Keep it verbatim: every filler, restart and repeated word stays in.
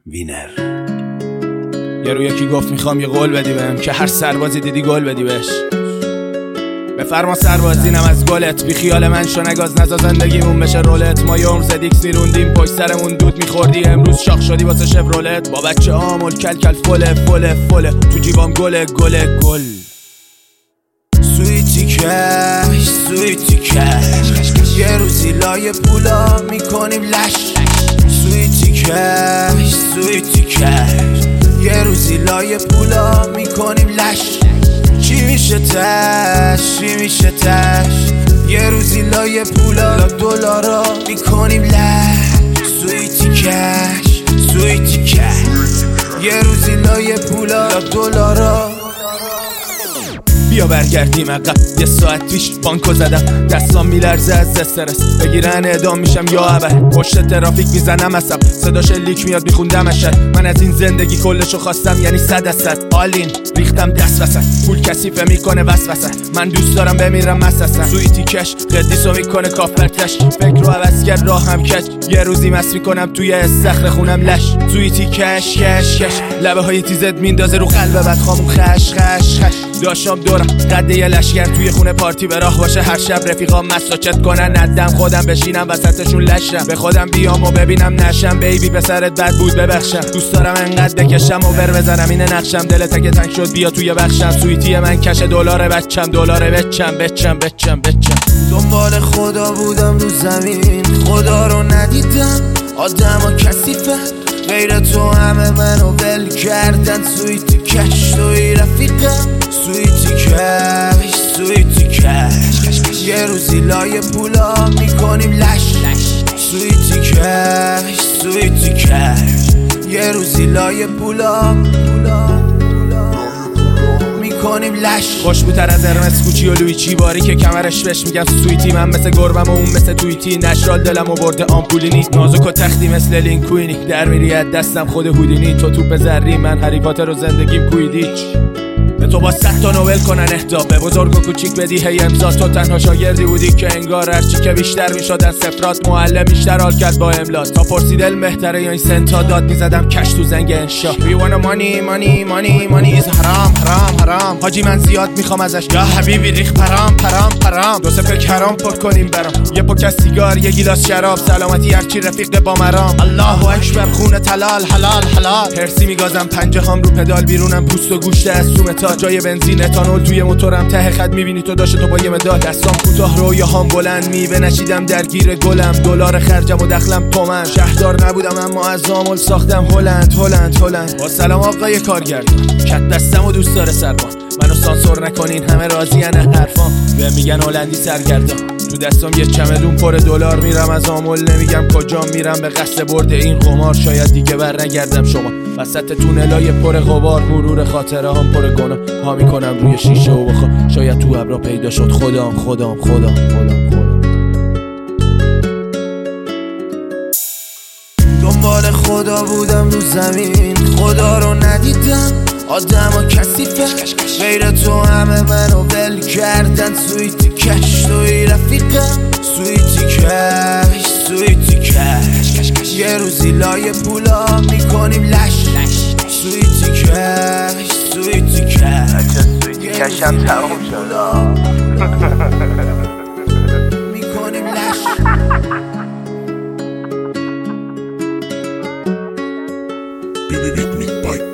وینر. یه رو یکی گفت میخوام یه قول بدی بهم که هر سربازی دیدی گل بدی بهش. بفرما سربازینم از گلت، بی خیال من شو نگاز نزا زندگیمون بشه رولت. ما یه عمر زدیکس میروندیم پشت سرمون دود میخوردی، امروز شاخ شدی واسه شفرولت. با بچه آمول کل کل فله فله فله، تو جیبام گله گله گل. سویتی کش سویتی کش، یه روزی لای پولا میکنیم لش. سویتی کش سویتی کش، یه روزی لای پولا میکنیم لش. چی میشه تش چی میشه تش، یه روزی لای پولا دلارا میکنیم لش. سویتی کش سویتی کش، یه روزی لای پولا دلارا. بیا برگردیم عقب، یه ساعت پیش بانکو زدم، دستام میلرزه از استرس، بگیرن اعدام میشم یا ابد. پشت ترافیک میزنم عصب، صداش لیک میاد میخوندم اشد. من از این زندگی کلشو خواستم یعنی صد از صد، آلین ریختم دست وسط، پول کثیفه میکنه وسوسه. من دوست دارم بمیرم مسسن، سویتی کش قدیسو میکنه کافرتش. فکر رو عوض کرد راه هم کش، یه روزی مس میکنم توی استخر خونم لش. سویتی کش کش کش، لبه های تیزت میندازه رو قلب بدخامون خش خش خش. داشتم دورم قده یه لشگر توی خونه پارتی به راه باشه، هر شب رفیقام مساچت کنن ندم خودم بشینم وسطشون لشم. به خودم بیام و ببینم نشم، بیبی به سرت بد بود ببخشم. دوست دارم انقدر بکشم و بر بزنم اینه نقشم، دلت اگه تنگ شد بیا توی بخشم. سویتی من کش دلار بچم، دلار بچم بچم بچم بچم. دنبال خدا بودم رو زمین، خدا رو ندیدم، آدم ها کثیفه غیر تو همه منو ول کردن. سویتی کش توی رفیقم، سویتی کش سویتی کش، یه روزی لای پولا میکنیم لش. سویتی کش سویتی کش، یه روزی لای پولا میکنیم لش. خوشبوتر از ارمس کوچی و لویچی، باری که کمرش بش میگم سویتی. من مثل گربم و اون مثل تویتی، نشرال دلم و برده آمپولینی. نازک و تختی مثل لینکوینی، در میری از دستم خود هودینی. تو توپ زری من هری پاتر و زندگیم کویدیچ. به تو با صد تا نوبل کنن اهدا، به بزرگ و کوچیک بدی هی امضا. تو تنها شاگردی بودی که انگار هرچی که بیشتر میشدن صفرات، معلم بیشتر حال کرد با املات. تا پرسید علم بهتره یا این سنتا، داد میزدم کش تو زنگ انشا. We wanna money money money money is حرام حرام حرام. حاجی من زیاد میخوام ازش، یا حبیبی ریخ پرام پرام پرام. دو سه پک حرام پر کنیم برام، یه پک از سیگار یه گیلاس شراب. سلامتی هرچی رفیق با مرام، الله اکبر خون تلال حلال حلال. هرسی میگازم پنجه هام رو پدال، بیرونم پوست و گوشت از سوم تا. جای بنزین اتانول توی موتورم، ته خط میبینی تو داشت تو با یه مدال. دستام کوتاه رویاهام بلند، میوه نشیدم درگیر گلم. دلار خرجم و دخلم تومن، شهردار نبودم اما از زامل ساختم هلند هلند هلند. با سلام آقای کارگردان، کت دستم و دوست داره سربان. منو سانسور نکنین همه راضین حرفام، به میگن هلندی سرگردان. تو دستم یه چمدون پر دلار، میرم از آمل نمیگم کجا میرم، به قصد برد این قمار. شاید دیگه بر نگردم شما وسط تونلای پر غبار. مرور خاطره هم پر گناه ها میکنم روی شیشه و بخوا. شاید تو ابرا پیدا شد خودم خودم خودم خودم خودم. دنبال خدا بودم رو زمین، خدا رو ندیدم، آدم ها کثیفه غیر تو همه منو ول کردن. سویتی کش توی رفیقم، سویتی کش سویتی کش، یه روزی لای پولا میکنیم لش. سویتی کش سویتی کش، سویتی کشم تموم شد میکنیم لش. Baby, beat me, bye.